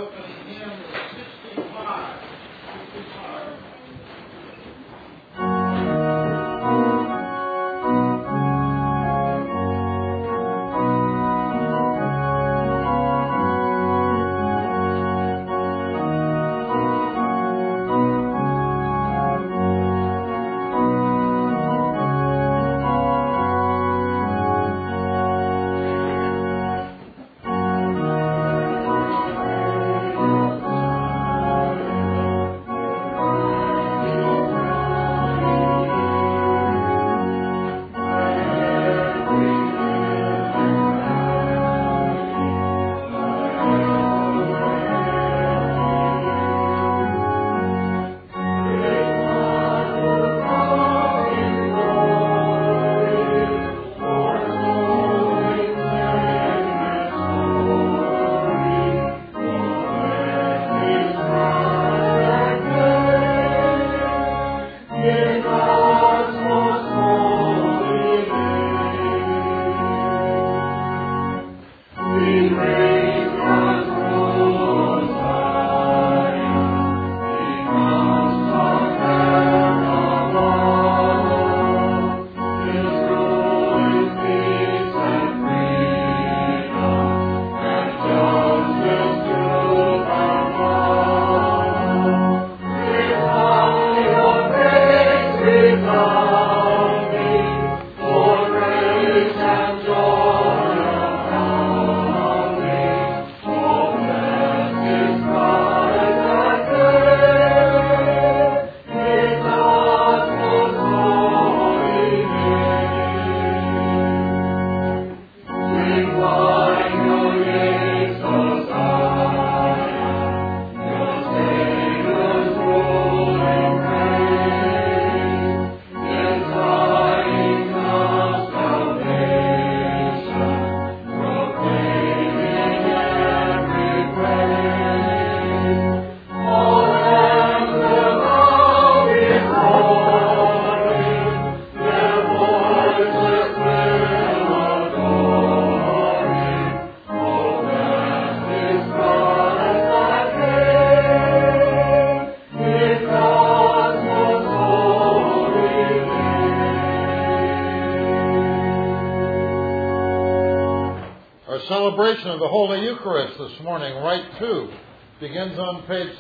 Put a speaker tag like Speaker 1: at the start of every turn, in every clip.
Speaker 1: Celebration of the Holy Eucharist this morning, Rite 2, begins on page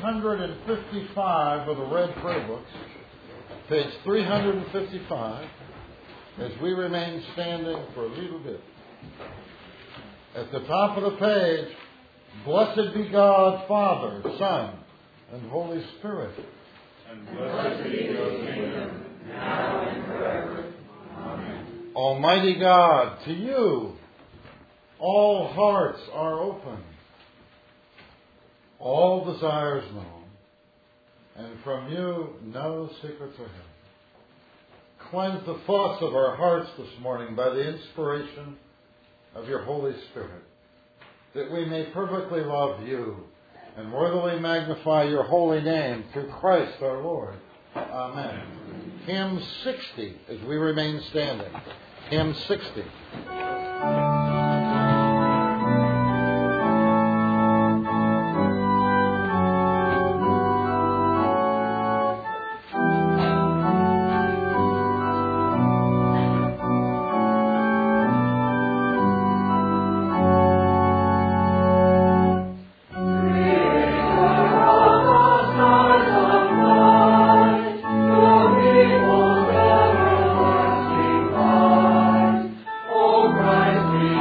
Speaker 1: 355 of the Red Prayer Books. Page 355, as we remain standing for a little bit. At the top of the page, blessed be God, Father, Son, and Holy Spirit.
Speaker 2: And blessed be your kingdom, now and forever. Amen.
Speaker 1: Almighty God, to you all hearts are open, all desires known, and from you no secrets are held. Cleanse the thoughts of our hearts this morning by the inspiration of your Holy Spirit, that we may perfectly love you and worthily magnify your holy name through Christ our Lord. Amen. Hymn 60, as we remain standing. Hymn 60.
Speaker 2: Christ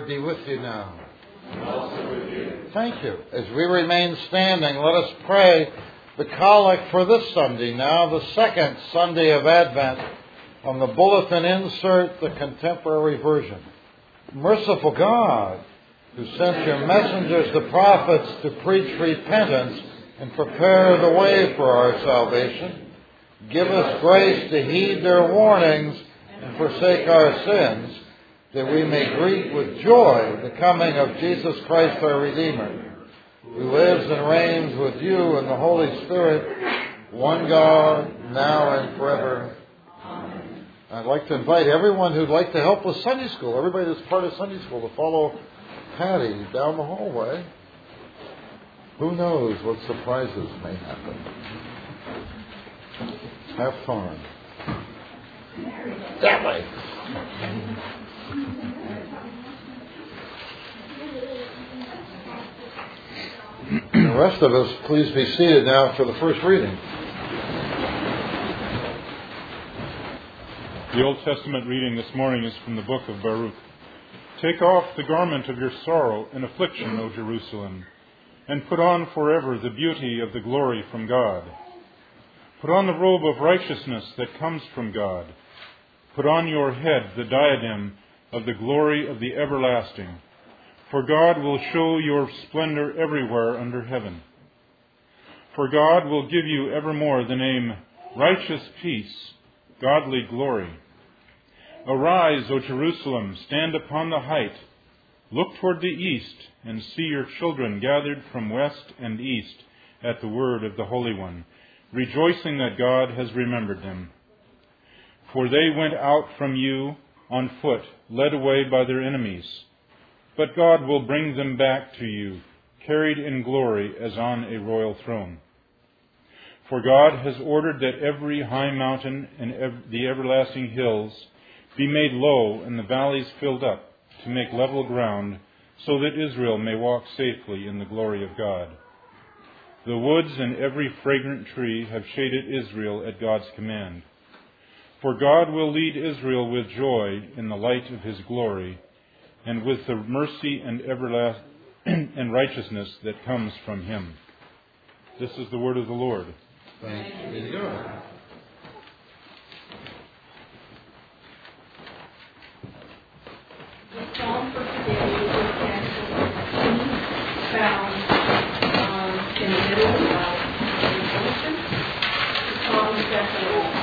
Speaker 1: Lord be with you now.
Speaker 2: And also with you.
Speaker 1: Thank you. As we remain standing, let us pray the collect for this Sunday now, the second Sunday of Advent. On the bulletin insert, the contemporary version. Merciful God, who sent your messengers, the prophets, to preach repentance and prepare the way for our salvation, give us grace to heed their warnings and forsake our sins, that we may greet with joy the coming of Jesus Christ our Redeemer, who lives and reigns with you and the Holy Spirit, one God, now and forever. Amen. I'd like to invite everyone who'd like to help with Sunday school, everybody that's part of Sunday school, to follow Patty down the hallway. Who knows what surprises may happen. Have fun. That way. The rest of us, please be seated now for the first reading.
Speaker 3: The Old Testament reading this morning is from the book of Baruch. Take off the garment of your sorrow and affliction, O Jerusalem, and put on forever the beauty of the glory from God. Put on the robe of righteousness that comes from God. Put on your head the diadem of the glory of the everlasting. For God will show your splendor everywhere under heaven. For God will give you evermore the name Righteous Peace, Godly Glory. Arise, O Jerusalem, stand upon the height. Look toward the east, and see your children gathered from west and east at the word of the Holy One, rejoicing that God has remembered them. For they went out from you on foot, led away by their enemies. But God will bring them back to you, carried in glory as on a royal throne. For God has ordered that every high mountain and the everlasting hills be made low and the valleys filled up, to make level ground, so that Israel may walk safely in the glory of God. The woods and every fragrant tree have shaded Israel at God's command. For God will lead Israel with joy in the light of his glory, and with the mercy and and righteousness that comes from him. This is the word of the Lord.
Speaker 1: Thanks be to God.
Speaker 4: The psalm for today is found in the middle of the devotion. The psalm is definitely.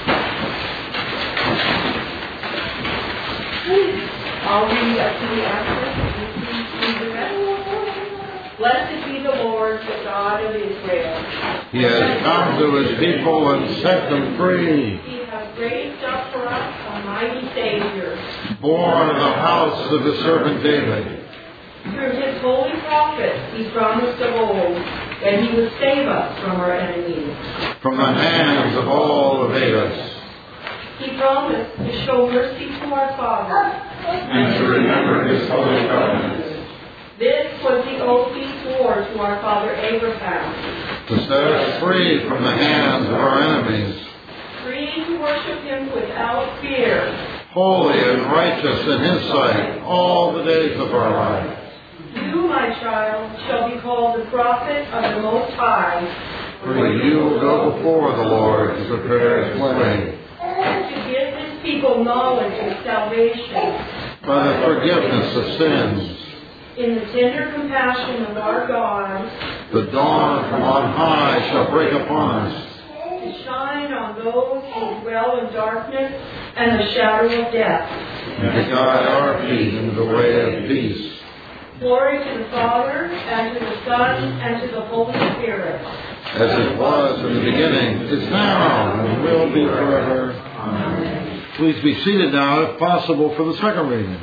Speaker 4: I'll read up to the end. Read the rest. Blessed be the Lord, the God of Israel.
Speaker 1: He has come to his people and set them free.
Speaker 4: He has raised up for us a mighty Savior,
Speaker 1: Born of the house of his servant David.
Speaker 4: through his holy prophets, he promised of old that he would save us from our enemies,
Speaker 1: From the hands of all who hate us.
Speaker 4: He promised to show mercy to our fathers
Speaker 2: And to remember his holy covenant.
Speaker 4: This was the oath he swore to our father Abraham,
Speaker 1: To set us free from the hands of our enemies.
Speaker 4: free to worship him without fear.
Speaker 1: Holy and righteous in his sight all the days of our life.
Speaker 4: You, my child, shall be called the prophet of the Most High.
Speaker 1: For you will go before the Lord to prepare his way.
Speaker 4: To give his people knowledge of salvation.
Speaker 1: By the forgiveness of sins.
Speaker 4: In the tender compassion of our God.
Speaker 1: The dawn from on high shall break upon us.
Speaker 4: To shine on those who dwell in darkness and the shadow of death.
Speaker 1: And to guide our feet into the way of peace.
Speaker 4: Glory to the Father, and to the Son, and to the Holy Spirit.
Speaker 1: As it was in the beginning, is now, and will be forever. Amen. Please be seated now, if possible, for the second reading.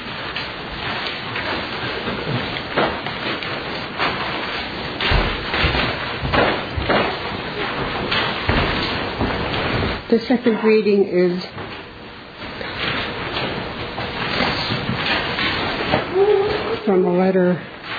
Speaker 5: The second reading is from a letter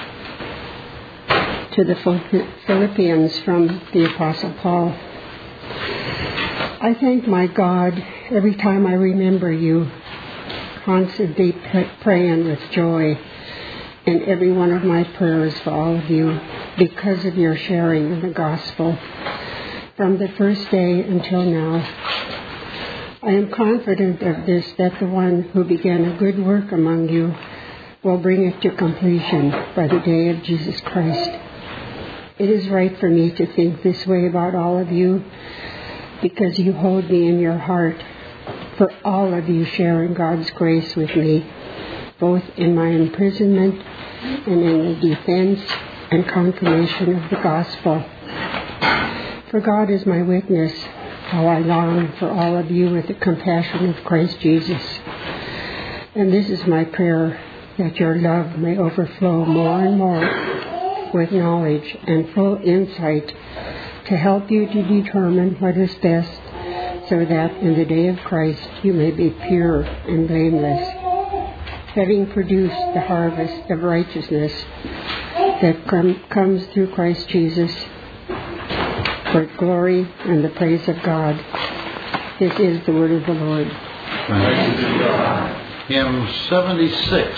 Speaker 5: to the Philippians from the Apostle Paul. I thank my God every time I remember you, constantly praying with joy in every one of my prayers for all of you because of your sharing in the gospel from the first day until now. I am confident of this, that the one who began a good work among you will bring it to completion by the day of Jesus Christ. It is right for me to think this way about all of you because you hold me in your heart, for all of you sharing God's grace with me, both in my imprisonment and in the defense and confirmation of the gospel. For God is my witness, how I long for all of you with the compassion of Christ Jesus. And this is my prayer, that your love may overflow more and more with knowledge and full insight to help you to determine what is best, so that in the day of Christ you may be pure and blameless, having produced the harvest of righteousness that comes through Christ Jesus, for glory and the praise of God. This is the word of the Lord.
Speaker 1: Thanks be to God. Hymn 76.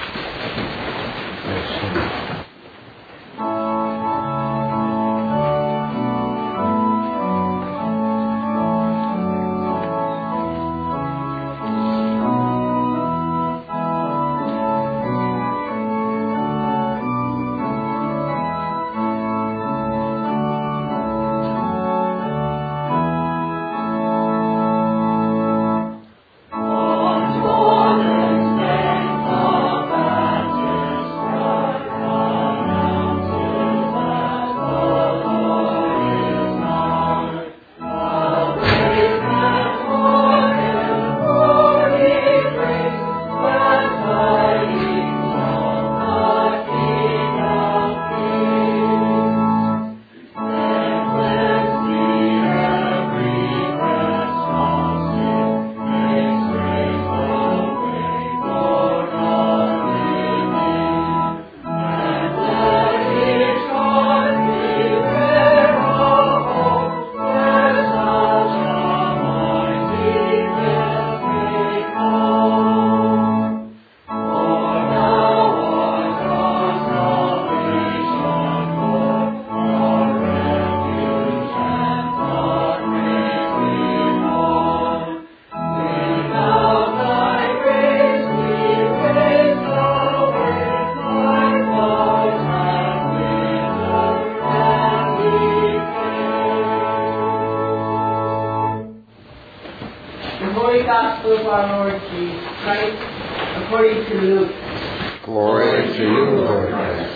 Speaker 4: Gospel of our Lord Jesus Christ, according to Luke.
Speaker 1: Glory to you, Lord Christ.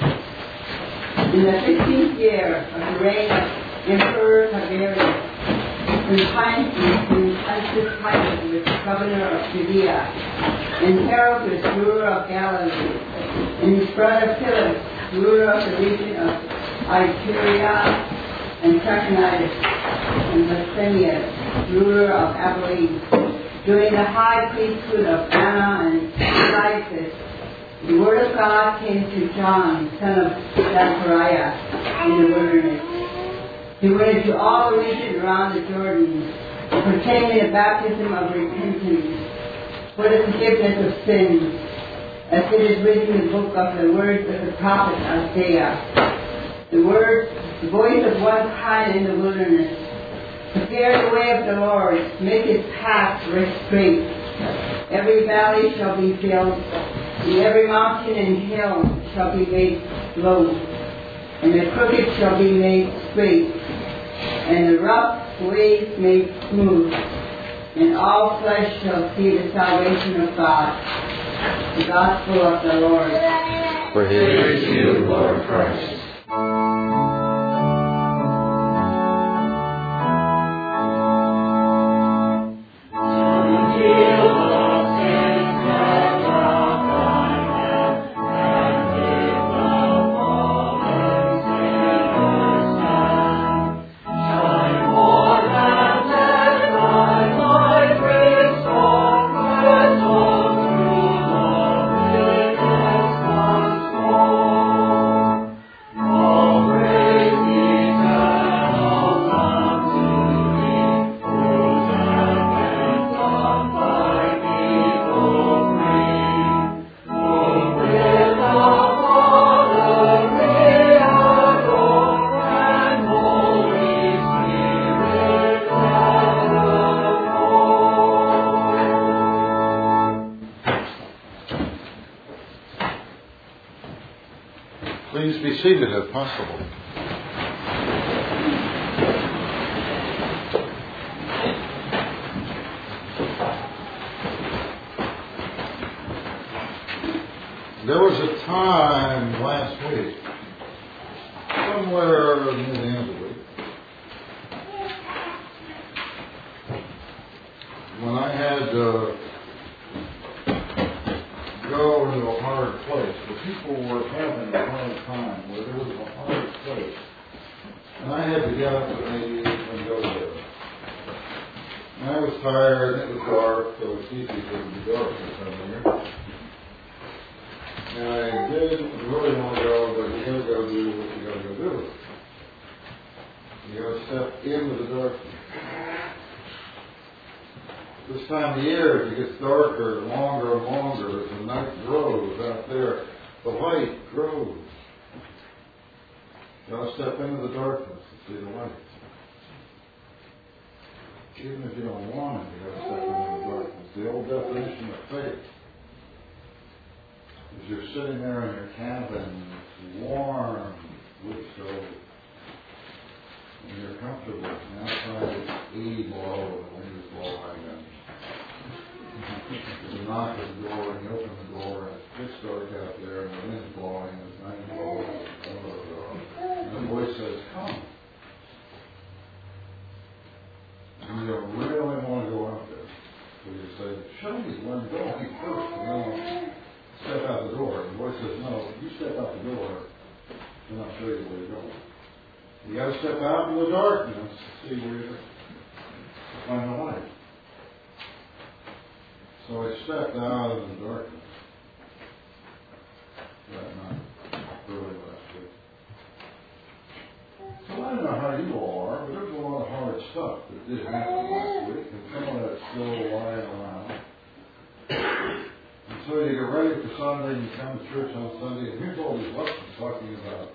Speaker 4: In the 15th year of the reign of Emperor Tiberius, when Pontius Pilate was governor of Judea, and Herod was ruler of Galilee, and his brother Philip, ruler of the region of Iturea and Trachonitis, and Lysanias, ruler of Abilene, during the high priesthood of Anna and Caiaphas, the word of God came to John, son of Zechariah, in the wilderness. He went into all the region around the Jordan, proclaiming a baptism of repentance for the forgiveness of sins, as it is written in the book of the words of the prophet Isaiah. The voice of one crying in the wilderness, prepare the way of the Lord, make his path straight. Every valley shall be filled, and every mountain and hill shall be made low, and the crooked shall be made straight, and the rough ways made smooth, and all flesh shall see the salvation of God. The gospel of the Lord.
Speaker 1: Praise you, Lord Christ. Please be seated if possible. There was a time last week, somewhere near the end of the week, when I had to go into a hard place, where people were having a hard time, where there was a hard place, and I had to get up at 8 and go there. And I was tired, and it was dark, so it's easy to be dark this time of year. And I didn't really want to go, but you gotta go do what you gotta go do. You gotta step into the darkness. This time of year, it gets darker, longer and longer, as the night grows out there, the light grows. You gotta step into the darkness to see the light. Even if you don't want it, you gotta step into the darkness. The old definition of faith. As you're sitting there in your cabin, it's warm, wood stove, and you're comfortable. And outside it's 80 below, the wind is blowing, and you knock at the door, and you open the door, and it's pitch dark out there, and the wind's blowing, and it's 90 below, and the voice says, "Come." And you don't really want to go out there. So you say, "Show me where I'm going first," and then step out the door. And the voice says, "No, you step out the door, and I'll show you where you're going." You got to step out in the darkness to see where you're going to find the light. So I stepped out in the darkness that night, early last week. So I don't know how you all are, but there's a lot of hard stuff that did happen last week, and some of that's still lying around. And so you get ready for Sunday, and you come to church on Sunday, and here's all these lessons talking about,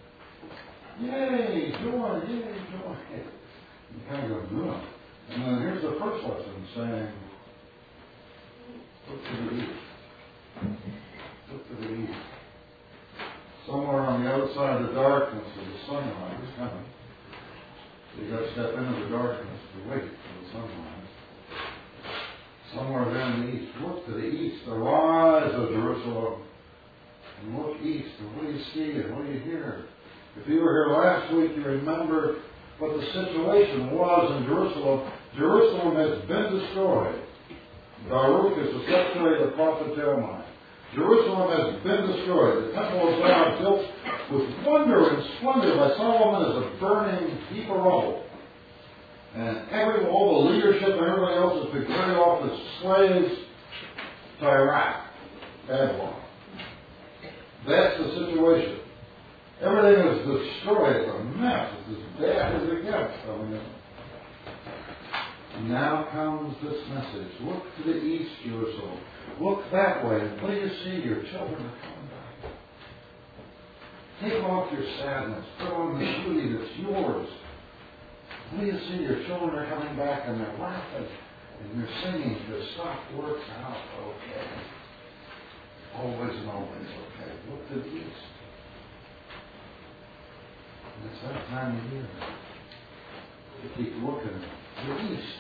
Speaker 1: yay, joy, yay, joy. You kind of go, no. And then here's the first lesson saying, look to the east. Look to the east. Somewhere on the outside of the darkness of the sunlight is coming. You got to step into the darkness to wait for the sunlight. Somewhere there in the east. Look to the east. Arise, O Jerusalem. And look east. And what do you see and what do you hear? If you were here last week, you remember what the situation was in Jerusalem. Jerusalem has been destroyed. Baruch is the secretary of the prophet Jeremiah. Jerusalem has been destroyed. The temple of God, built with wonder and splendor by Solomon, is a burning heap of rubble. And all the leadership and everybody else has been carried off as slaves to Iraq, Babylon. That's the situation. Everything is destroyed. It's a mess. It's as bad as it gets. Now comes this message. Look to the east, Jerusalem. Look that way, and what do you see? Your children are coming back. Take off your sadness. Put on the beauty that's yours. What do you see? Your children are coming back, and they're laughing, and they're singing. The stuff works out okay. Always and always okay. Look to the east. And it's that time of year. You keep looking to the east.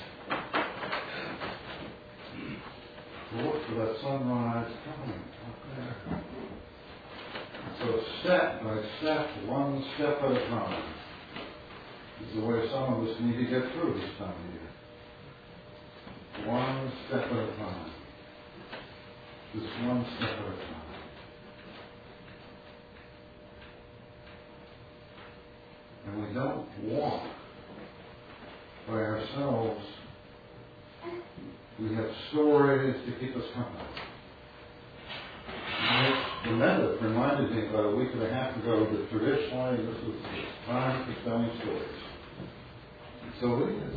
Speaker 1: Look for that sunrise coming up there. So step by step, one step at a time, is the way some of us need to get through this time of year. One step at a time. Just one step at a time. And we don't walk by ourselves. We have stories to keep us company. The Mendip reminded me about a week and a half ago that traditionally this was time for telling stories. And so it is.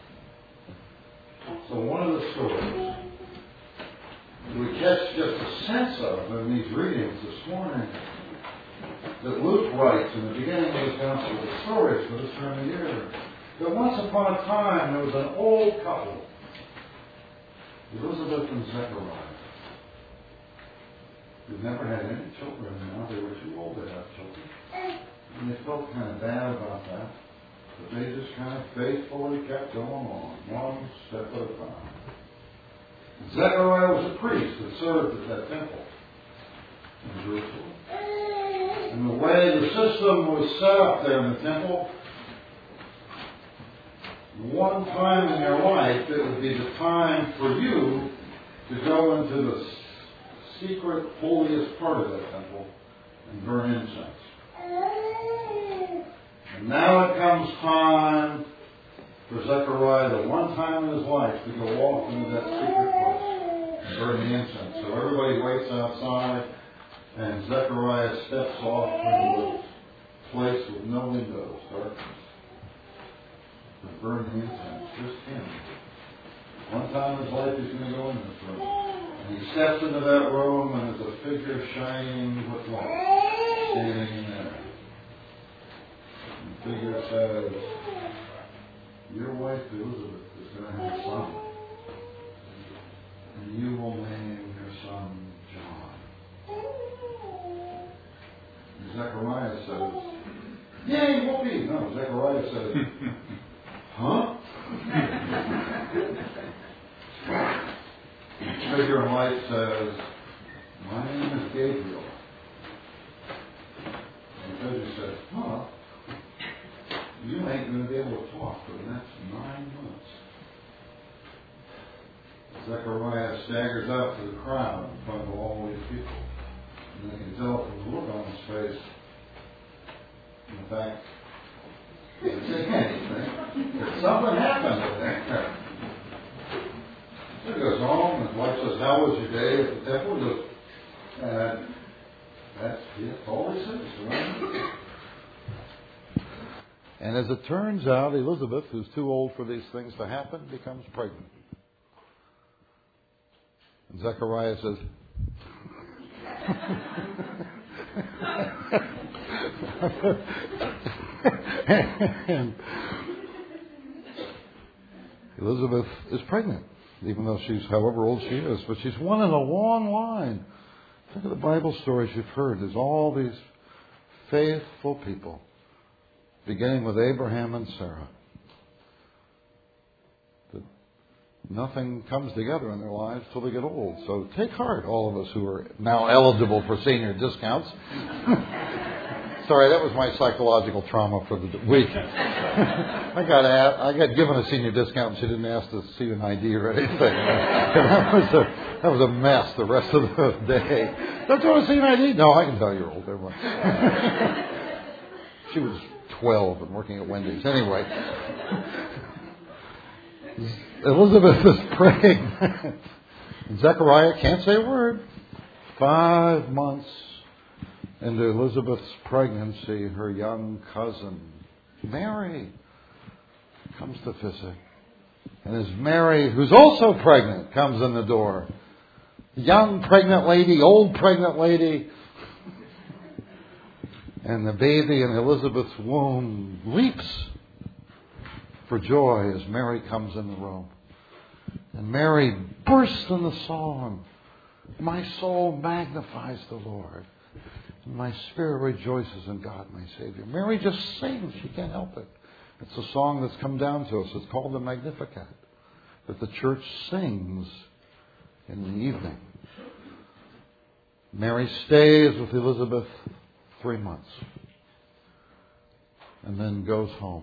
Speaker 1: So one of the stories we catch just a sense of in these readings this morning that Luke writes in the beginning of his gospel, the stories for this time of year. That once upon a time there was an old couple, Elizabeth and Zechariah, who never had any children. Now they were too old to have children. felt kind of bad about that. But they just kind of faithfully kept going on, one step at a time. Zechariah was a priest that served at that temple in Jerusalem. And the way the system was set up there in the temple, one time in your life, it would be the time for you to go into the secret, holiest part of that temple and burn incense. And now it comes time for Zechariah, the one time in his life, to go off into that secret place and burn the incense. So everybody waits outside, and Zechariah steps off into a place with no windows, darkness, and burn the incense. Just him. One time in his life he's going to go in this room. And he steps into that room, and there's a figure shining with light standing in there. And the figure says, your wife Elizabeth is going to have a son, and you will name your son John. And Zechariah says, yeah, he won't be. No, Zechariah says, huh? The figure in light says, my name is Gabriel. And the figure says, huh? You ain't going to be able to talk for the next 9 months. Zechariah staggers out to the crowd in front of all these people. And they can tell from the look on his face, in fact, he didn't say anything. But something happened in there. So he goes home, and his wife says, how was your day at the temple? He goes, that's all he says. Right? And as it turns out, Elizabeth, who's too old for these things to happen, becomes pregnant. And Zechariah says, and Elizabeth is pregnant, even though she's however old she is. But she's one in a long line. Think of the Bible stories you've heard. There's all these faithful people, beginning with Abraham and Sarah. That nothing comes together in their lives till they get old. So take heart, all of us who are now eligible for senior discounts. Sorry, that was my psychological trauma for the week. I got given a senior discount and she didn't ask to see an ID or anything. That was a mess the rest of the day. Don't you want to see an ID? No, I can tell you're old. Never mind. She was 12 and working at Wendy's. Anyway, Elizabeth is praying. Zechariah can't say a word. 5 months into Elizabeth's pregnancy, her young cousin, Mary, comes to visit. And as Mary, who's also pregnant, comes in the door, young pregnant lady, old pregnant lady, and the baby in Elizabeth's womb leaps for joy as Mary comes in the room. And Mary bursts into song. My soul magnifies the Lord, and my spirit rejoices in God my Savior. Mary just sings. She can't help it. It's a song that's come down to us. It's called the Magnificat, that the church sings in the evening. Mary stays with Elizabeth 3 months and then goes home.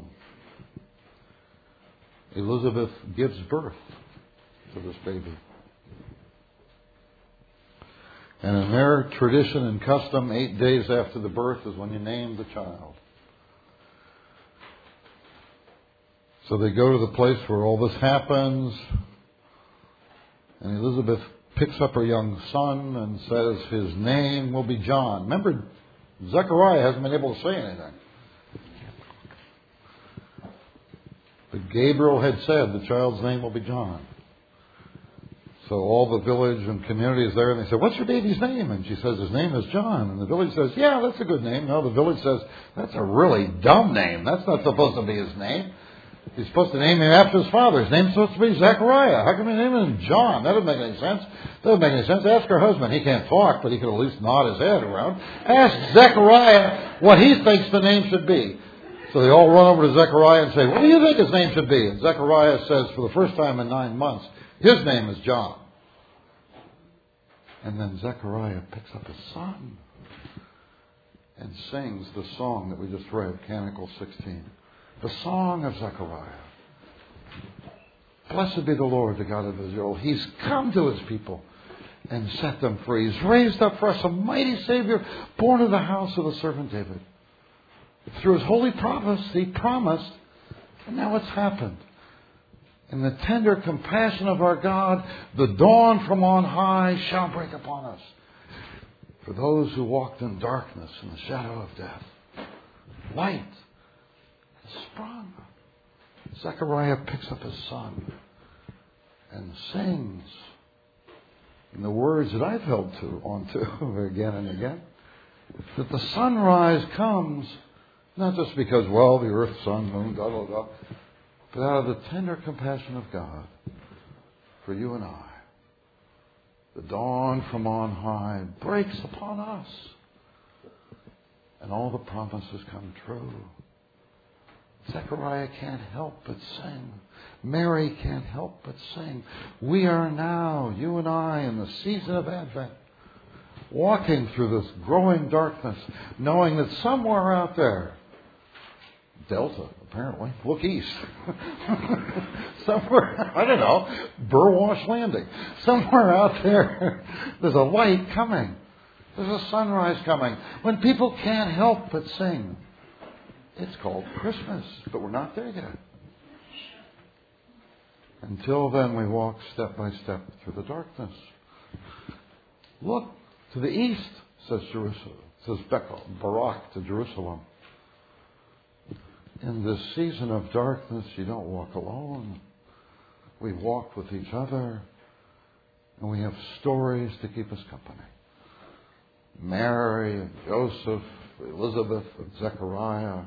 Speaker 1: Elizabeth gives birth to this baby. And in their tradition and custom, 8 days after the birth is when you name the child. So they go to the place where all this happens, and Elizabeth picks up her young son and says his name will be John. Remember, Zechariah hasn't been able to say anything. But Gabriel had said the child's name will be John. So all the village and community is there, and they say, what's your baby's name? And she says, his name is John. And the village says, yeah, that's a good name. No, the village says, that's a really dumb name. That's not supposed to be his name. He's supposed to name him after his father. His name's supposed to be Zechariah. How come you name him John? That doesn't make any sense. Doesn't make any sense. Ask her husband. He can't talk, but he can at least nod his head around. Ask Zechariah what he thinks the name should be. So they all run over to Zechariah and say, what do you think his name should be? And Zechariah says, for the first time in 9 months, his name is John. And then Zechariah picks up his son and sings the song that we just read, Canticle 16. The song of Zechariah. Blessed be the Lord, the God of Israel. He's come to his people and set them free. He's raised up for us a mighty Savior, born of the house of the servant David. Through his holy promise, he promised, and now it's happened. In the tender compassion of our God, the dawn from on high shall break upon us. For those who walked in darkness and the shadow of death, light has sprung. Zechariah picks up his son and sings in the words that I've held onto again and again, that the sunrise comes not just because, well, the earth, sun, moon, blah, blah, blah, but out of the tender compassion of God for you and I. The dawn from on high breaks upon us, and all the promises come true. Zechariah can't help but sing. Mary can't help but sing. We are now, you and I, in the season of Advent, walking through this growing darkness, knowing that somewhere out there, Delta, apparently. Look east. Somewhere, I don't know, Burwash Landing. Somewhere out there, there's a light coming. There's a sunrise coming. When people can't help but sing, it's called Christmas, but we're not there yet. Until then, we walk step by step through the darkness. Look to the east, says Jerusalem. Says Barak to Jerusalem. In this season of darkness, you don't walk alone. We walk with each other, and we have stories to keep us company. Mary and Joseph, Elizabeth and Zechariah,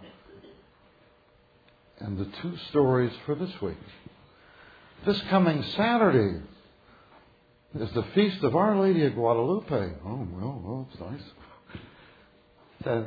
Speaker 1: and the 2 stories for this week. This coming Saturday is the feast of Our Lady of Guadalupe. Oh, well, it's nice.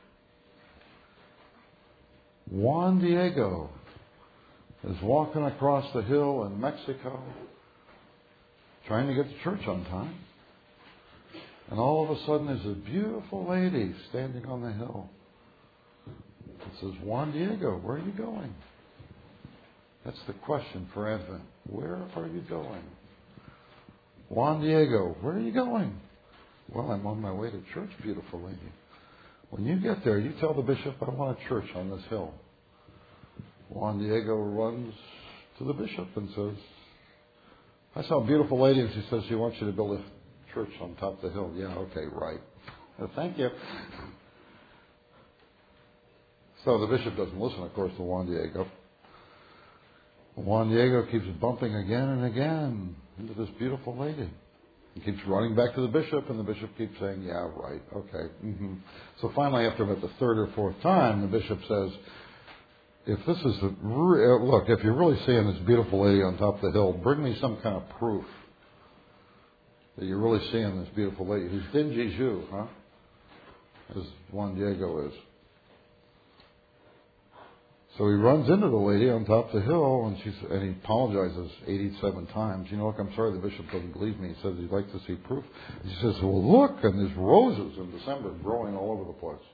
Speaker 1: Juan Diego is walking across the hill in Mexico, trying to get to church on time. And all of a sudden there's a beautiful lady standing on the hill. It says, Juan Diego, where are you going? That's the question for Advent. Where are you going? Juan Diego, where are you going? Well, I'm on my way to church, beautiful lady. When you get there, you tell the bishop, I want a church on this hill. Juan Diego runs to the bishop and says, I saw a beautiful lady, and she says she wants you to build a church on top of the hill. Yeah, okay, right. Thank you. So the bishop doesn't listen, of course, to Juan Diego. Juan Diego keeps bumping again and again into this beautiful lady. He keeps running back to the bishop, and the bishop keeps saying, yeah, right, okay. Mm-hmm. So finally, after about the 3rd or 4th time, the bishop says, if this is look, if you're really seeing this beautiful lady on top of the hill, bring me some kind of proof that you're really seeing this beautiful lady who's dingy Jew, huh? As Juan Diego is. So he runs into the lady on top of the hill, and he apologizes 87 times. You know, look, I'm sorry, the bishop doesn't believe me. He says he'd like to see proof. He says, well, look, and there's roses in December growing all over the place.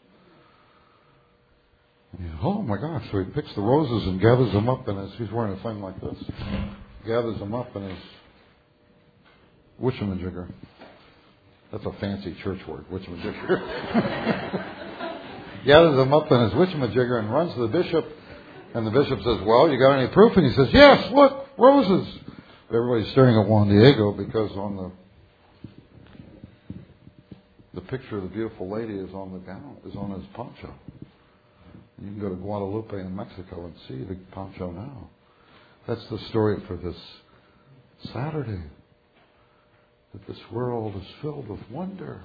Speaker 1: And he says, oh my gosh. So he picks the roses and gathers them up, and he's wearing a thing like this. Gathers them up in his witchamajigger. That's a fancy church word, witchamajigger. Gathers them up in his witchamajigger and runs to the bishop. And the bishop says, well, you got any proof? And he says, yes, look, roses. Everybody's staring at Juan Diego because on the picture of the beautiful lady is on the gown, is on his poncho. You can go to Guadalupe in Mexico and see the poncho now. That's the story for this Saturday. That this world is filled with wonder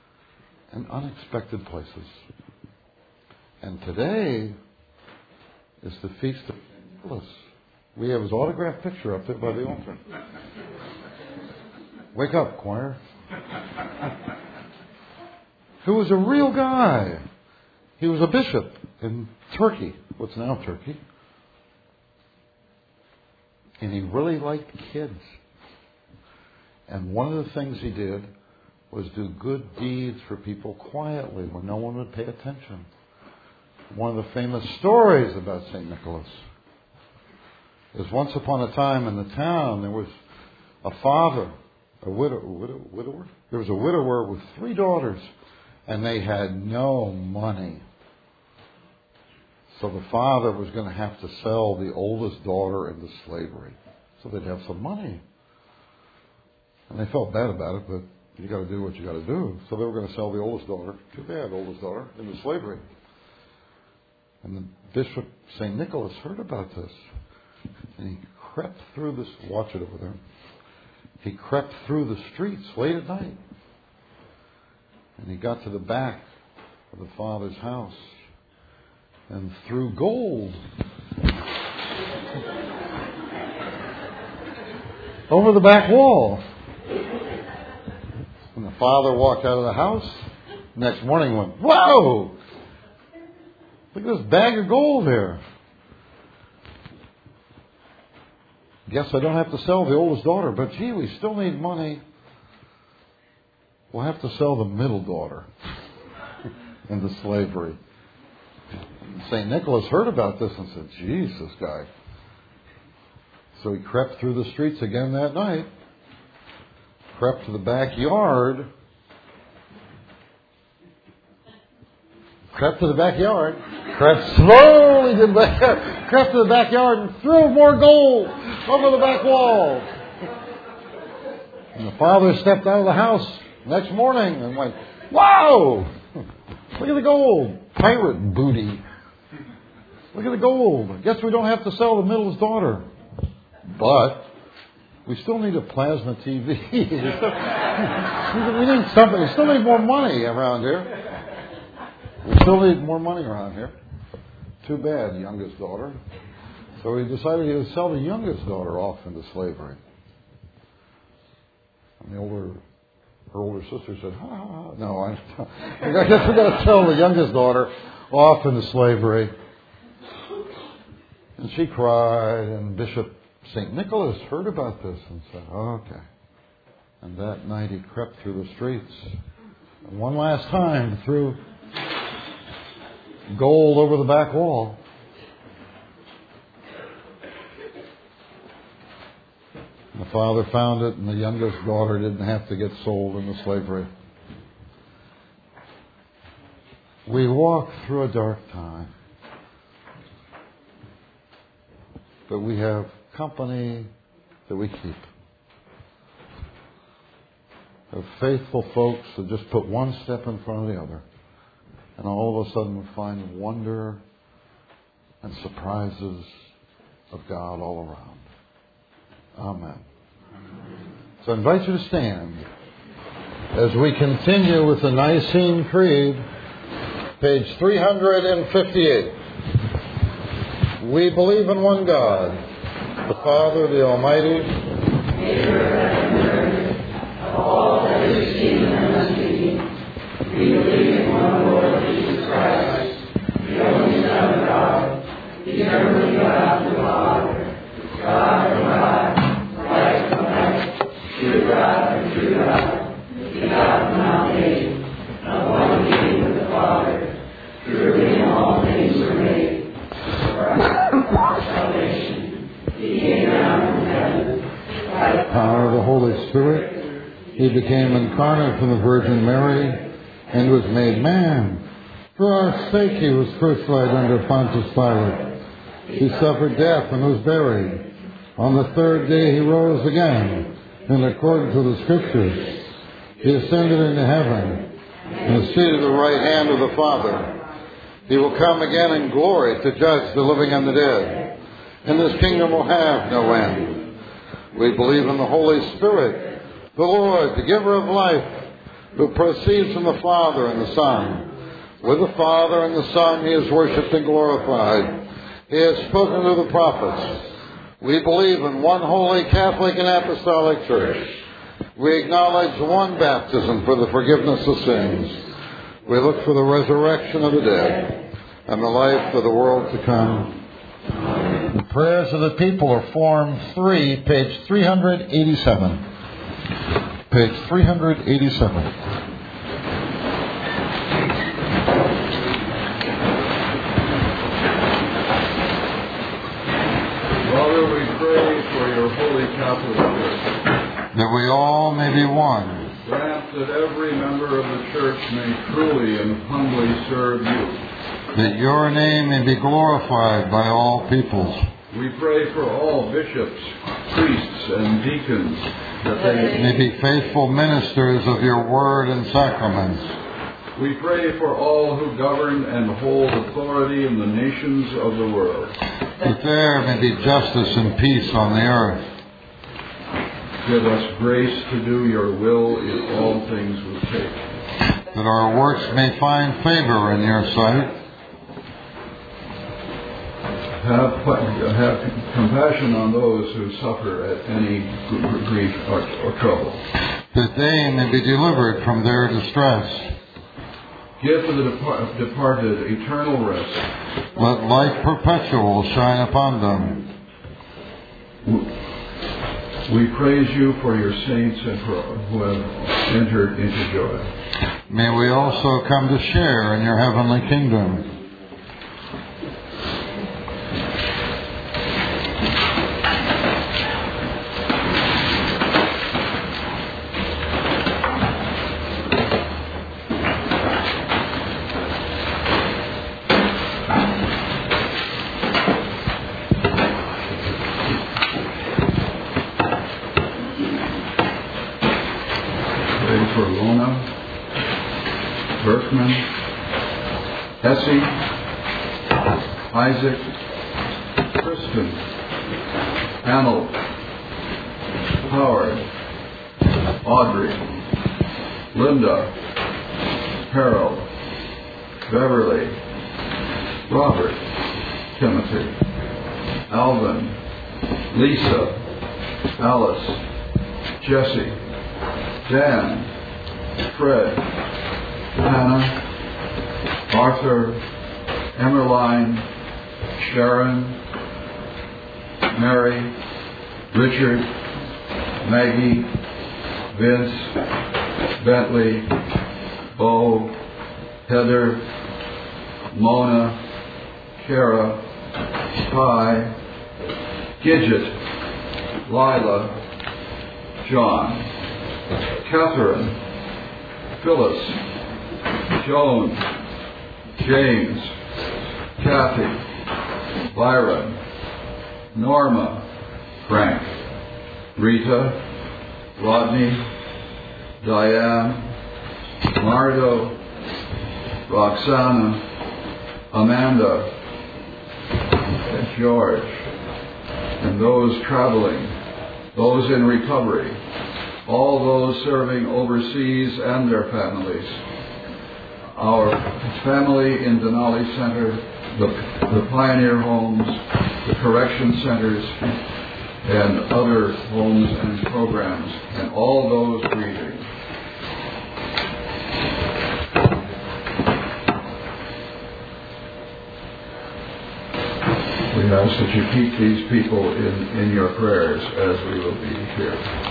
Speaker 1: and unexpected places. And today is the Feast of Nicholas. We have his autographed picture up there by the altar. Wake up, choir. Who was a real guy. He was a bishop in Turkey, what's now Turkey. And he really liked kids. And one of the things he did was do good deeds for people quietly when no one would pay attention. One of the famous stories about St. Nicholas is once upon a time in the town there was a father, widower? There was a widower with 3 daughters, and they had no money. So the father was going to have to sell the oldest daughter into slavery so they'd have some money. And they felt bad about it, but you got to do what you got to do. So they were going to sell the oldest daughter, too bad, oldest daughter, into slavery. And the Bishop St. Nicholas heard about this. And he crept through this, watch it over there. He crept through the streets late at night. And he got to the back of the father's house and threw gold over the back wall. When the father walked out of the house, next morning went, "Whoa! Look at this bag of gold here. Guess I don't have to sell the oldest daughter, but gee, we still need money. We'll have to sell the middle daughter into slavery." St. Nicholas heard about this and said, "Geez, this guy." So he crept through the streets again that night, crept to the backyard, crept slowly to the backyard, crept to the backyard and threw more gold over the back wall. And the father stepped out of the house next morning and went, "Wow! Look at the gold. Pirate booty. Look at the gold. I guess we don't have to sell the middle's daughter. But we still need a plasma TV. we need something. We still need more money around here. Too bad, youngest daughter." So he decided he would sell the youngest daughter off into slavery. And her older sister said, "No, I guess we're going to sell the youngest daughter off into slavery." And she cried, and Bishop St. Nicholas heard about this and said, "Okay." And that night he crept through the streets. And one last time threw gold over the back wall. The father found it, and the youngest daughter didn't have to get sold into slavery. We walk through a dark time, but we have company that we keep. Of faithful folks that just put one step in front of the other, and all of a sudden we find wonder and surprises of God all around. Amen. So I invite you to stand as we continue with the Nicene Creed, page 358. We believe in one God, the Father, the Almighty,
Speaker 2: Maker of heaven and earth, of all that is seen and unseen. We believe in one Lord Jesus Christ, the only Son of God, the only God the Father, God from God, light from light, true God from true God, begotten not made, of one being with the Father, through whom all things were made. Christ, our salvation, He came down from heaven by the
Speaker 1: power of the Holy Spirit. He became incarnate from the Virgin Mary and was made man. For our sake He was crucified under Pontius Pilate. He suffered death and was buried. On the third day He rose again, in accordance with the Scriptures. He ascended into heaven and is seated at the right hand of the Father. He will come again in glory to judge the living and the dead. And His kingdom will have no end. We believe in the Holy Spirit, the Lord, the giver of life, who proceeds from the Father and the Son. With the Father and the Son He is worshipped and glorified. He has spoken to the prophets. We believe in one holy Catholic and Apostolic Church. We acknowledge one baptism for the forgiveness of sins. We look for the resurrection of the dead and the life of the world to come. The prayers of the people are Form 3, page 387. Page 387.
Speaker 6: Father, we pray for your holy Catholic Church,
Speaker 1: that we all may be one.
Speaker 6: Grant that every member of the Church may truly and humbly serve you.
Speaker 1: That your name may be glorified by all peoples.
Speaker 6: We pray for all bishops, priests, and deacons, that they
Speaker 1: may be faithful ministers of your word and sacraments.
Speaker 6: We pray for all who govern and hold authority in the nations of the world.
Speaker 1: That there may be justice and peace on the earth.
Speaker 6: Give us grace to do your will in all things we take.
Speaker 1: That our works may find favor in your sight.
Speaker 6: Have compassion on those who suffer at any grief or trouble.
Speaker 1: That they may be delivered from their distress.
Speaker 6: Give to the departed eternal rest.
Speaker 1: Let light perpetual shine upon them.
Speaker 6: We praise you for your saints and for who have entered into joy.
Speaker 1: May we also come to share in your heavenly kingdom.
Speaker 6: Essie, Isaac, Kristen, Anil, Howard, Audrey, Linda, Harold, Beverly, Robert, Timothy, Alvin, Lisa, Alice, Jesse, Dan, Fred, Hannah, Arthur, Emmeline, Sharon, Mary, Richard, Maggie, Vince, Bentley, Bo, Heather, Mona, Kara, Ty, Gidget, Lila, John, Catherine, Phyllis, Joan, James, Kathy, Byron, Norma, Frank, Rita, Rodney, Diane, Mardo, Roxana, Amanda, and George, and those traveling, those in recovery, all those serving overseas and their families. Our family in Denali Center, the Pioneer Homes, the Correction Centers, and other homes and programs, and all those grieving. We ask that you keep these people in your prayers as we will be here.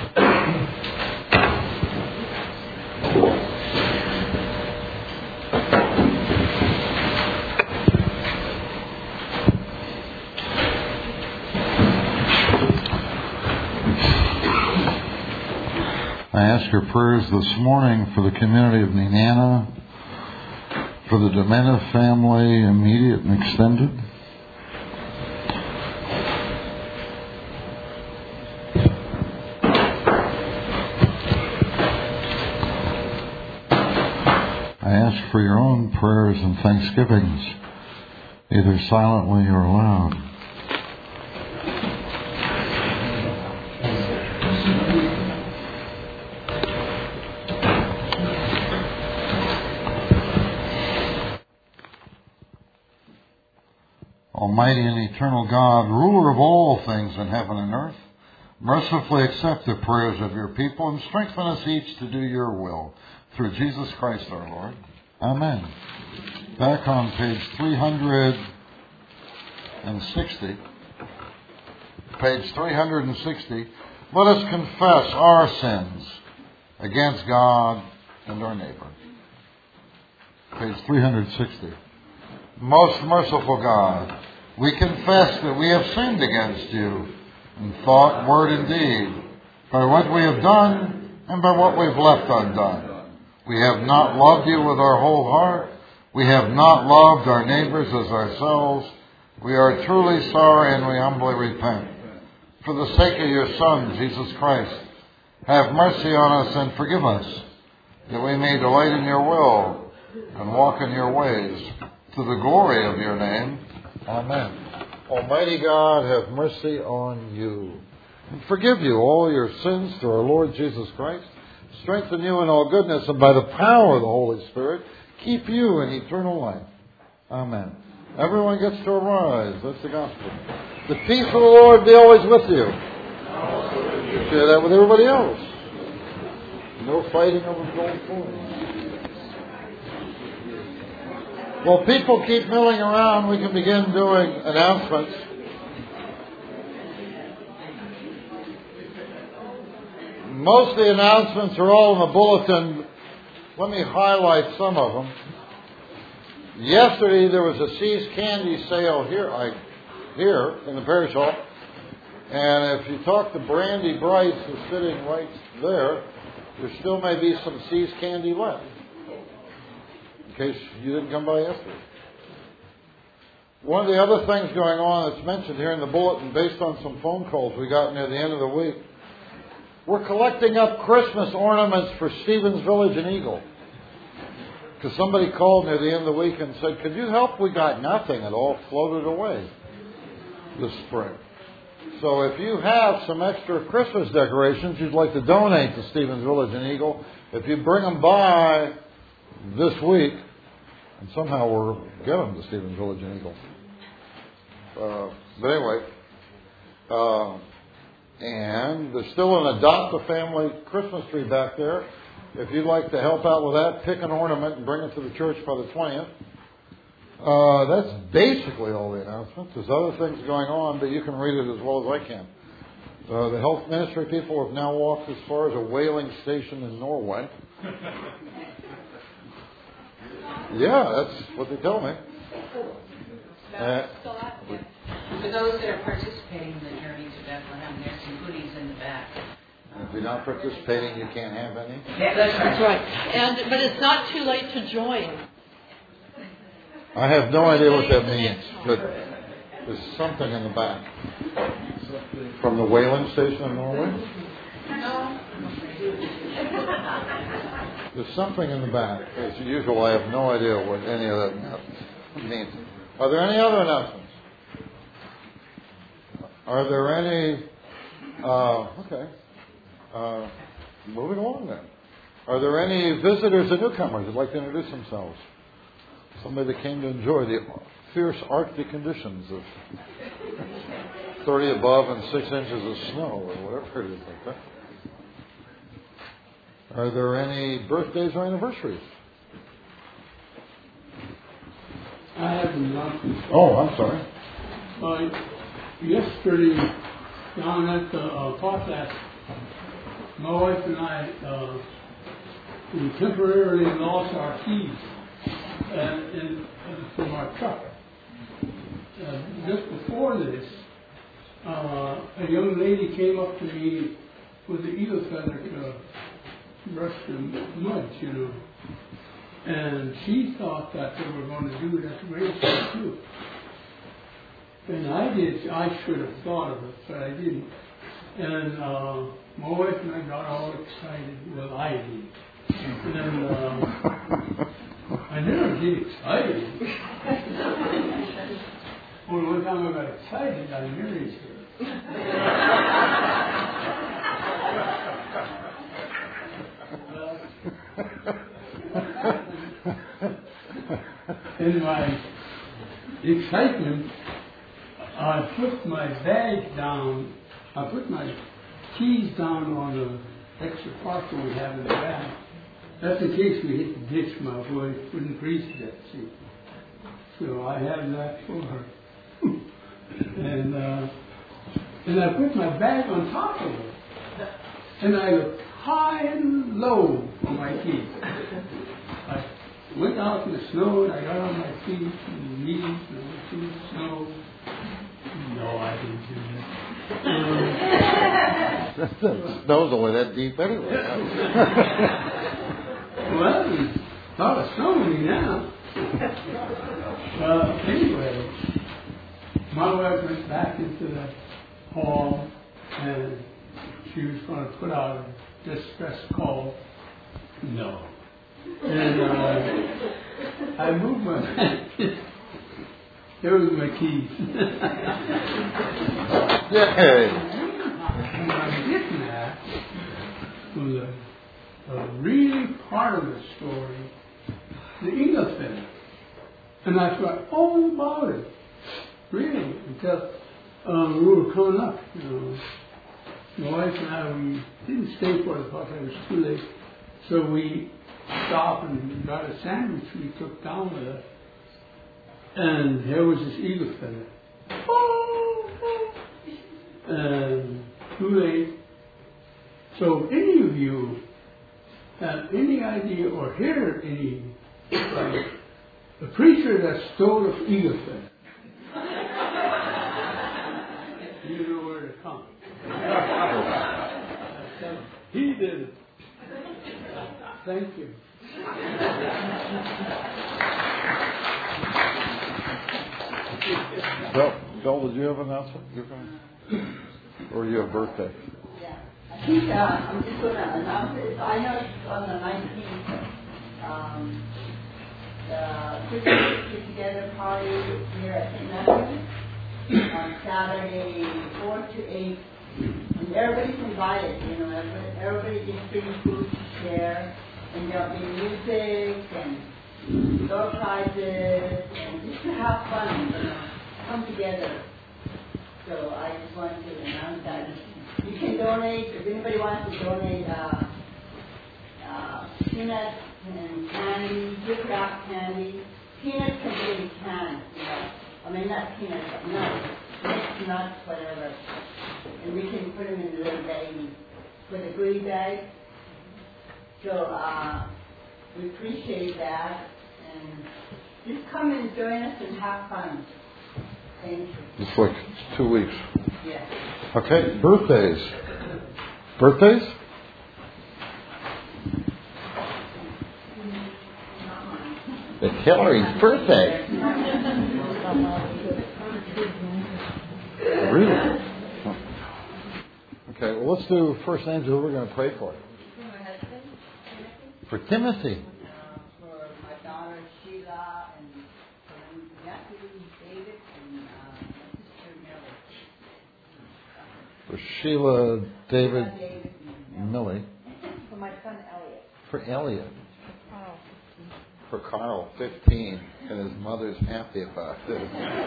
Speaker 1: I ask your prayers this morning for the community of Nenana, for the Domena family, immediate and extended. I ask for your own prayers and thanksgivings, either silently or aloud. Almighty and eternal God, ruler of all things in heaven and earth, mercifully accept the prayers of your people and strengthen us each to do your will. Through Jesus Christ our Lord. Amen. Back on page 360. Page 360. Let us confess our sins against God and our neighbor. Page 360. Most merciful God, we confess that we have sinned against you in thought, word, and deed, by what we have done and by what we've left undone. We have not loved you with our whole heart. We have not loved our neighbors as ourselves. We are truly sorry and we humbly repent. For the sake of your Son, Jesus Christ, have mercy on us and forgive us, that we may delight in your will and walk in your ways, to the glory of your name. Amen. Almighty God, have mercy on you and forgive you all your sins through our Lord Jesus Christ. Strengthen you in all goodness, and by the power of the Holy Spirit, keep you in eternal life. Amen. Everyone gets to arise. That's the gospel. The peace of the Lord be always with you. Share that with everybody else. No fighting over the gold coin. While people keep milling around, we can begin doing announcements. Most of the announcements are all in the bulletin. Let me highlight some of them. Yesterday there was a See's Candy sale here in the parish hall. And if you talk to Brandy Bryce, who's sitting right there still may be some See's Candy left. In case you didn't come by yesterday. One of the other things going on that's mentioned here in the bulletin, based on some phone calls we got near the end of the week, we're collecting up Christmas ornaments for Stevens Village and Eagle. Because somebody called near the end of the week and said, could you help? We got nothing. It all floated away this spring. So if you have some extra Christmas decorations you'd like to donate to Stevens Village and Eagle, if you bring them by this week, and somehow we'll get them to Stevens Village and Eagle. But anyway, and there's still an Adopt a Family Christmas tree back there. If you'd like to help out with that, pick an ornament and bring it to the church by the 20th. That's basically all the announcements. There's other things going on, but you can read it as well as I can. The health ministry people have now walked as far as a whaling station in Norway. Yeah, that's what they tell me.
Speaker 7: For those that are participating in the journey to Bethlehem, there's some goodies in the back.
Speaker 1: If you're not participating, you can't have any?
Speaker 7: Yeah, that's right.
Speaker 8: But it's not too late to join.
Speaker 1: I have no idea what that means, but there's something in the back. From the whaling station in Norway? There's something in the back. As usual, I have no idea what any of that means. Are there any other announcements? Are there any... okay. Moving along then. Are there any visitors or newcomers who'd like to introduce themselves? Somebody that came to enjoy the fierce Arctic conditions of 30 above and 6 inches of snow or whatever it is like that. Are there any birthdays or anniversaries?
Speaker 9: I have nothing.
Speaker 1: Oh, I'm sorry.
Speaker 9: Yesterday, down at the potlatch, my wife and I we temporarily lost our keys from our truck. Just before this, a young lady came up to me with the eagle feather to brush the mud, and she thought that they were going to do it at the graveside too. And I should have thought of it, but I didn't. And my wife and I got all excited. Well, I did. And I never get excited. Only one time I got excited, I married her. In my excitement, I put my bag down. I put my keys down on the extra parcel we have in the back. That's in case we hit the ditch, my boy wouldn't grease that, see. So I have that for her. And I put my bag on top of it. And I looked high and low for my keys. I went out in the snow and I got on my feet and knees and I went through the snow. No, I didn't do that.
Speaker 1: The snow's only that deep anyway.
Speaker 9: Well, there's a lot of snow in me now. Anyway, my wife went back into the hall and she was going to put out a distress call. No. And I moved my bag. There was my keys.
Speaker 1: Yay!
Speaker 9: What I'm getting at was a really part of the story, the eagle feather. And I thought all about it, really, until we were coming up. You know, my wife and I, we didn't stay for the park, it was too late. So we stopped and got a sandwich we took down with us. And here was this eagle feather. And too late. So if any of you have any idea or hear any a preacher that stole an eagle feather, you know where to come. He did it. Thank you.
Speaker 1: Bill, did you have an announcement? Or you have a birthday?
Speaker 4: Yeah. I think I'm just going to announce it. I know it's on the 19th. The Christmas get-together party here at St. Matthew's on Saturday 4 to 8. And everybody's invited, you know, everybody gets free food to share. And there'll be music and door prizes and just to have fun, you know, come together. So I just wanted to announce that. You can donate, if anybody wants to donate peanuts and candy, gift wrap candy. Peanuts can be in cans, you know. I mean, not peanuts, but nuts. Mixed nuts, whatever. And we can put them in the little baggies with a goodie bag. So we appreciate that. And just come and join us and have fun. Thank you.
Speaker 1: It's like 2 weeks.
Speaker 4: Yes.
Speaker 1: Okay, birthdays. Birthdays? It's Hillary's birthday. Really? Okay, well, let's do first names who we're going to pray for. For Timothy.
Speaker 4: For my daughter Sheila and for my nephew David and my sister Millie.
Speaker 1: For Sheila, David, Millie.
Speaker 4: For my son Elliot.
Speaker 1: For Elliot. For Carl, 15, and his mother's happy about it.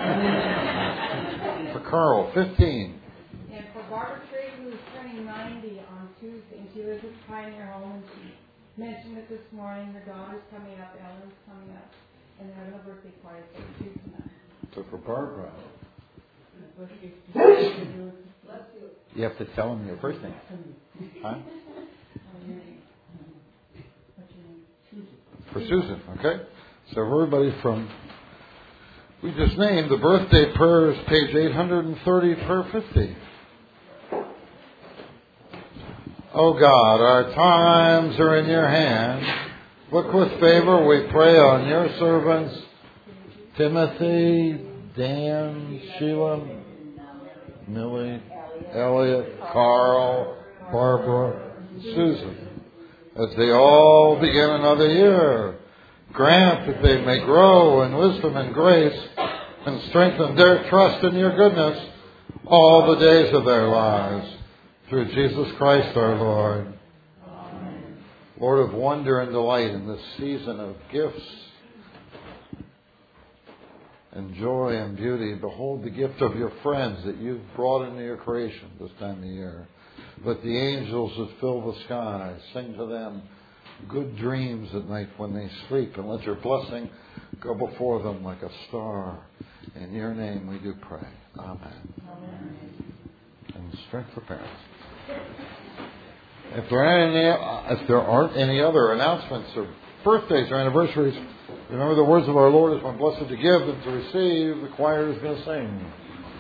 Speaker 1: For Carl, 15.
Speaker 10: And for Barbara Tree, who is turning 90 on Tuesday, and she lives at Pioneer Home, and she mentioned it this morning. Her daughter's coming up, Ellen's coming up, and they're having a birthday party for two tonight.
Speaker 1: So for Barbara, you have to tell them your first name. Huh? For Susan, okay? So everybody from, we just named the birthday prayers, page 830, prayer 50. Oh God, our times are in your hand. Look with favor, we pray on your servants, Timothy, Dan, Sheila, Millie, Elliot, Carl, Barbara, Susan. As they all begin another year, grant that they may grow in wisdom and grace and strengthen their trust in your goodness all the days of their lives. Through Jesus Christ our Lord. Amen. Lord of wonder and delight in this season of gifts, and joy and beauty. Behold the gift of your friends that you've brought into your creation this time of year. Let the angels that fill the sky sing to them good dreams at night when they sleep, and let your blessing go before them like a star. In your name we do pray. Amen. Amen. And strength for parents. If there aren't any other announcements or birthdays or anniversaries, remember the words of our Lord is when blessed to give and to receive. The choir is going to sing.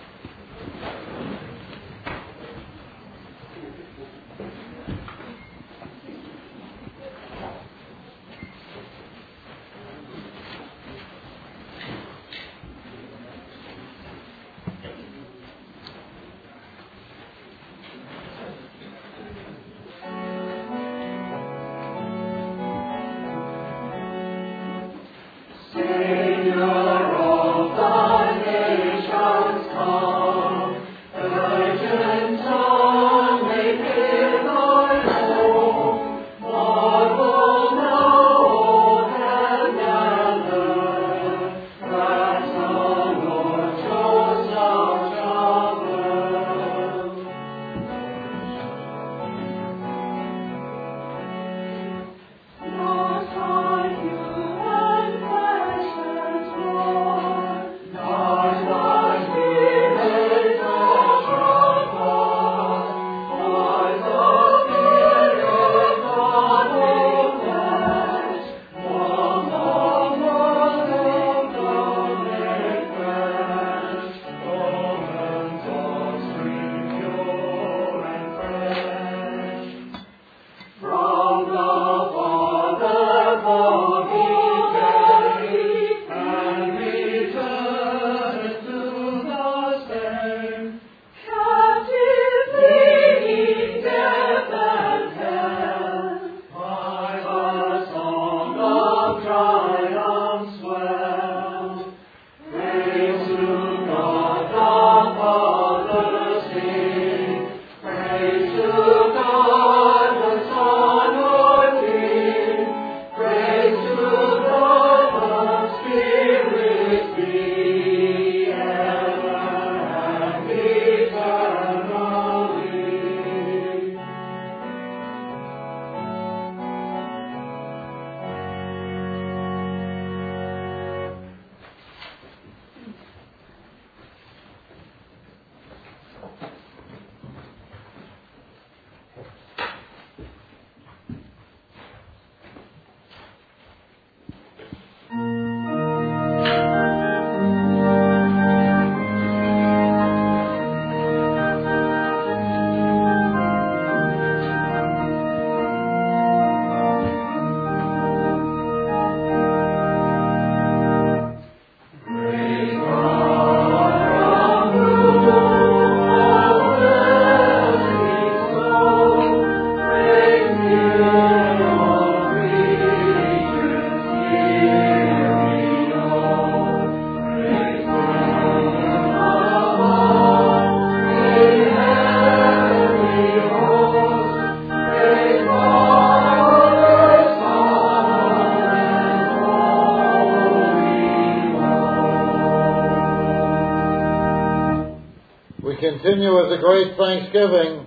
Speaker 1: Continue with the Great Thanksgiving,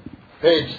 Speaker 1: page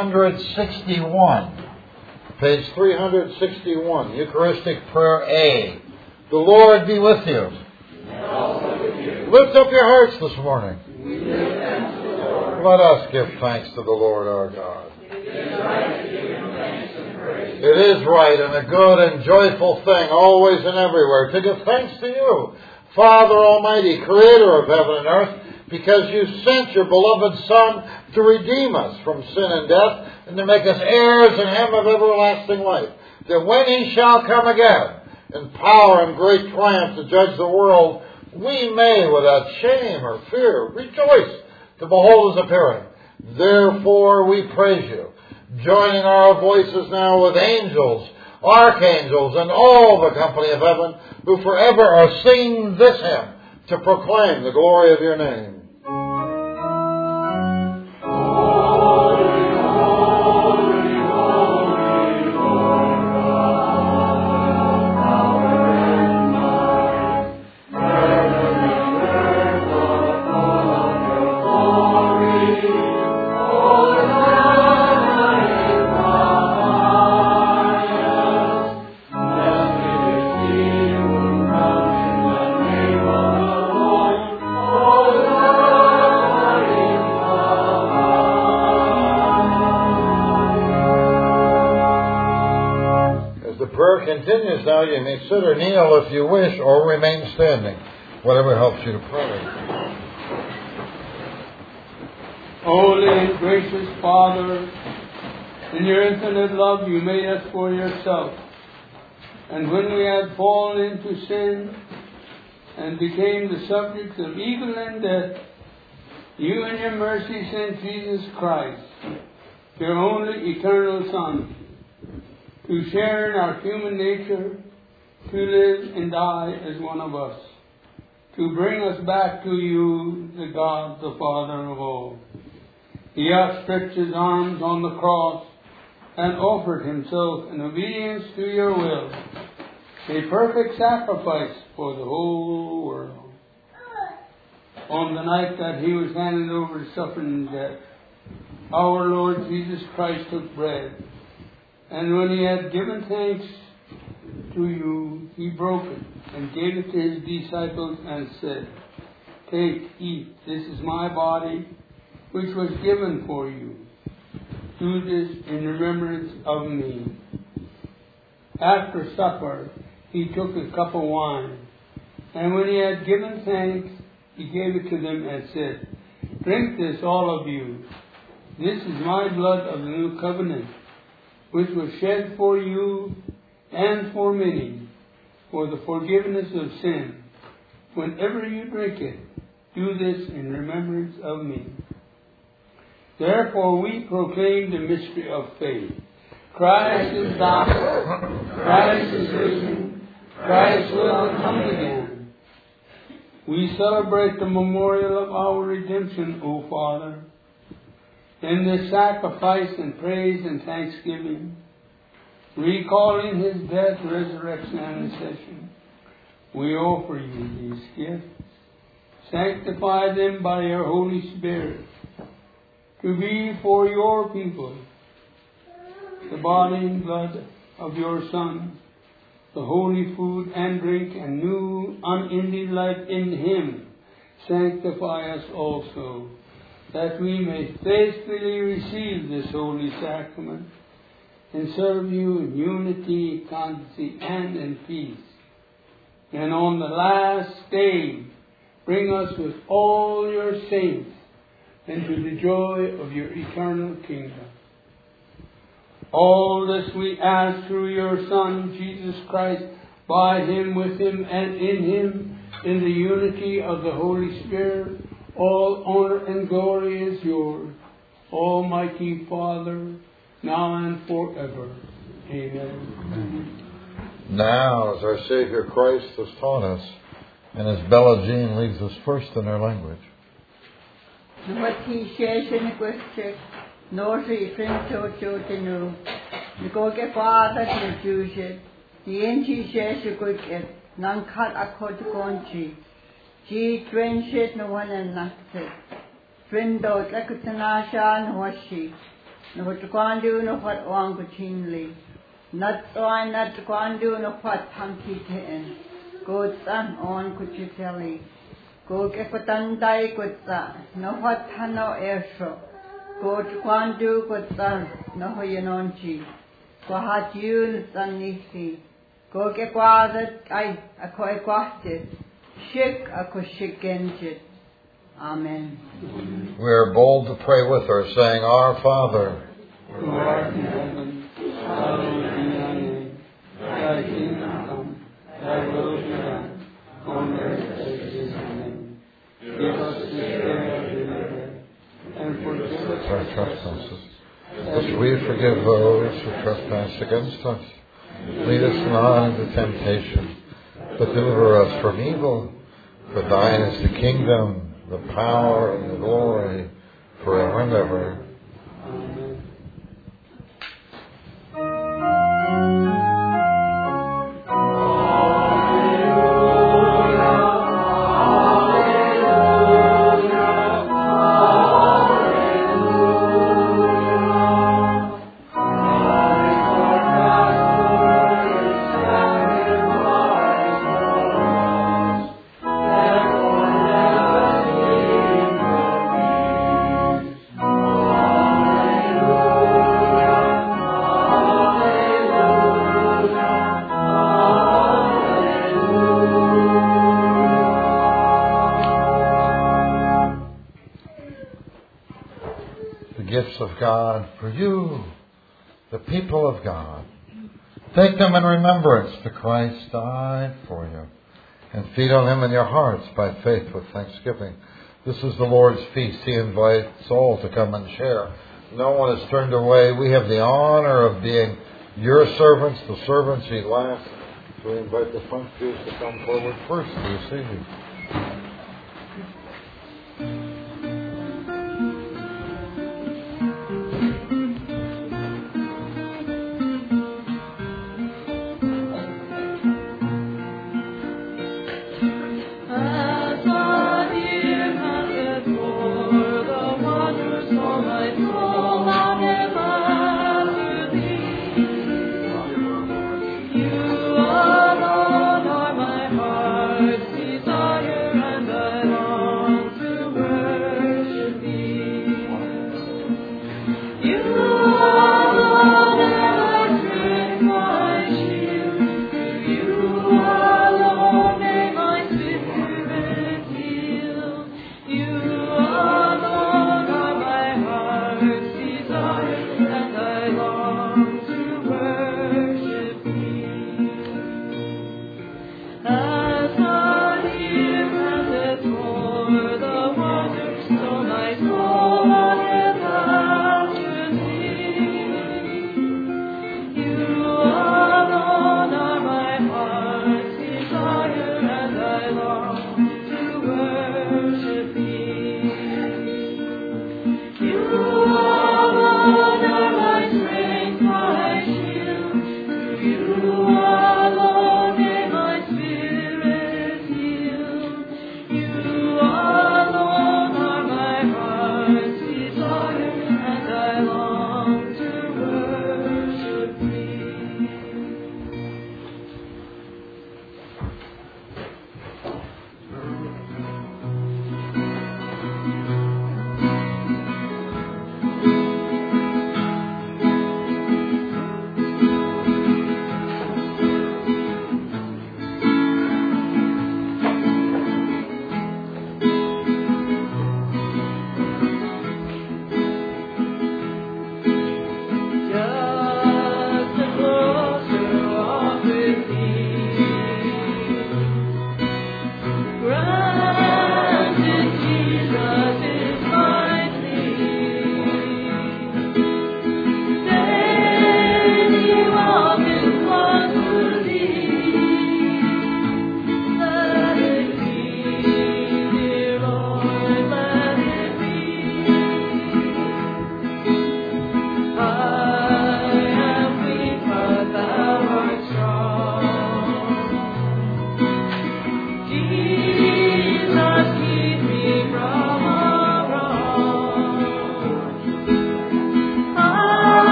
Speaker 1: 361. Page 361, Eucharistic Prayer A. The Lord be with you.
Speaker 2: And also with you.
Speaker 1: Lift up your hearts this morning.
Speaker 2: We give thanks to the Lord.
Speaker 1: Let us give thanks to the Lord our God.
Speaker 2: It is right to give him thanks and praise.
Speaker 1: It is right and a good and joyful thing, always and everywhere, to give thanks to you, Father Almighty, Creator of heaven and earth, because you sent your beloved Son to redeem us from sin and death and to make us heirs in him of everlasting life, that when he shall come again in power and great triumph to judge the world, we may, without shame or fear, rejoice to behold his appearing. Therefore we praise you, joining our voices now with angels, archangels, and all the company of heaven, who forever are singing this hymn to proclaim the glory of your name.
Speaker 2: Amen.
Speaker 1: As the prayer continues now, you may sit or kneel if you wish, or remain standing, whatever helps you to pray.
Speaker 9: Holy and gracious Father, in your infinite love you made us for yourself. And when we had fallen into sin and became the subjects of evil and death, you in your mercy sent Jesus Christ, your only eternal Son, to share in our human nature, to live and die as one of us, to bring us back to you, the God, the Father of all. He outstretched his arms on the cross and offered himself in obedience to your will, a perfect sacrifice for the whole world. On the night that he was handed over to suffering and death, our Lord Jesus Christ took bread, and when he had given thanks to you, he broke it and gave it to his disciples and said, "Take, eat, this is my body, which was given for you. Do this in remembrance of me." After supper, he took a cup of wine, and when he had given thanks, he gave it to them and said, "Drink this, all of you. This is my blood of the new covenant, which was shed for you and for many, for the forgiveness of sin. Whenever you drink it, do this in remembrance of me." Therefore we proclaim the mystery of faith. Christ is died, Christ is risen, Christ will come again. We celebrate the memorial of our redemption, O Father. In this sacrifice and praise and thanksgiving, recalling his death, resurrection, and ascension, we offer you these gifts. Sanctify them by your Holy Spirit, to be for your people the body and blood of your Son, the holy food and drink and new unending life in him. Sanctify us also, that we may faithfully receive this holy sacrament and serve you in unity, constancy, and in peace. And on the last day, bring us with all your saints into the joy of your eternal kingdom. All this we ask through your Son, Jesus Christ, by him, with him, and in him, in the unity of the Holy Spirit. All honor and glory is yours, Almighty Father, now and forever. Amen.
Speaker 1: Now, as our Savior Christ has taught us, and as Bella Jean leads us first in her language.
Speaker 4: Go get patandai kutsa, no what hano airshot. Go to Kwandu kutsa, no hoyanonchi. Go hat yun sanisi. Go get quadet, I quite quasted. Shik a kushikenjit. Amen.
Speaker 1: We are bold to pray with her, saying, Our Father,
Speaker 9: who art in heaven, hallowed be thy name. Thy kingdom come, thy will be done, on earth as it is in heaven. Give us this day our daily bread, and forgive us
Speaker 1: our trespasses, as we forgive those who trespass against us. Lead us not into temptation, but deliver us from evil. For thine is the kingdom, the power, and the glory, forever and ever.
Speaker 2: Oh
Speaker 1: of God for you, the people of God. Take them in remembrance that Christ died for you, and feed on Him in your hearts by faith with thanksgiving. This is the Lord's feast. He invites all to come and share. No one is turned away. We have the honor of being your servants, the servants elect. So we invite the front pews to come forward first to receive you.